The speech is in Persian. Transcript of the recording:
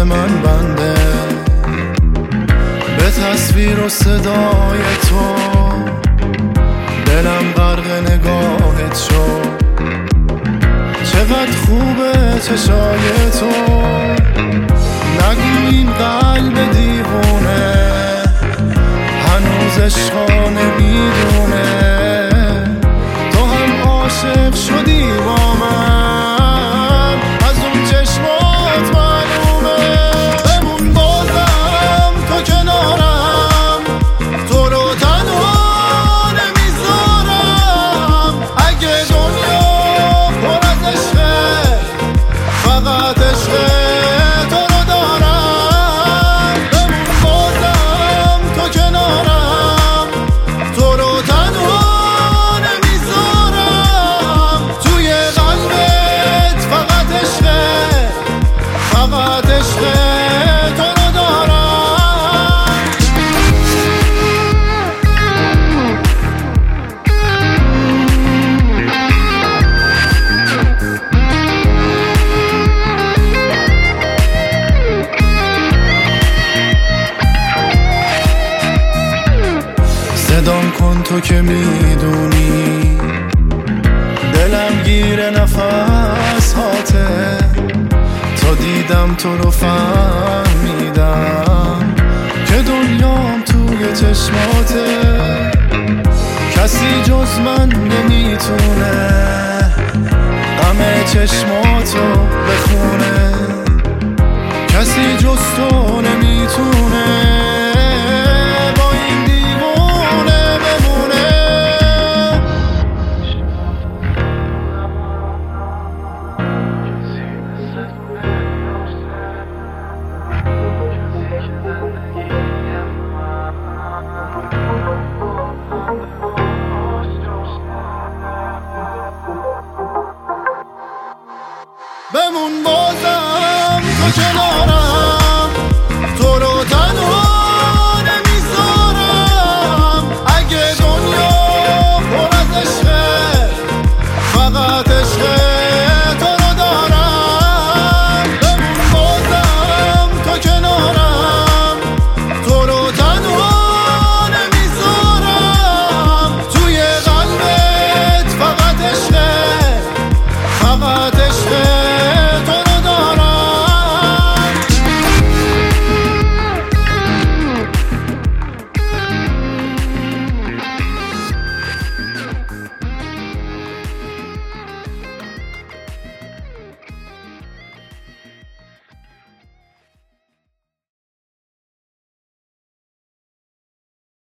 دل من بنده به تصویر و صدای تو، دلم غرق نگاهت شد. چقدر خوبه چشای تو، نگو این قلب دیوونه هنوز عشقا نمیدونه. تو هم عاشق شدی با من، از اون چشمات معلومه. بمون بازم تو کنارم، تو رو تنها نمیذارم. اگه دنیا پر از عشقه، فقط عشقه تو رو دارم. بمون بازم تو کنارم، تو رو تنها نمیذارم. توی قلبت فقط عشقه، فقط عشقه تو رو دارم. صدام کن تو که میدونی دلم گیر نفس هاته. تا دیدم تو رو فهمیدم که دنیام توی چشماته. کسی جز من نمیتونه غم چشماتو بخونه، کسی جز تو نمیتونه با این دیوونه بمونه. بمون بازم تو کنارم، تو رو تنها نمیذارم. اگه دنیا پر از عشقه، فقط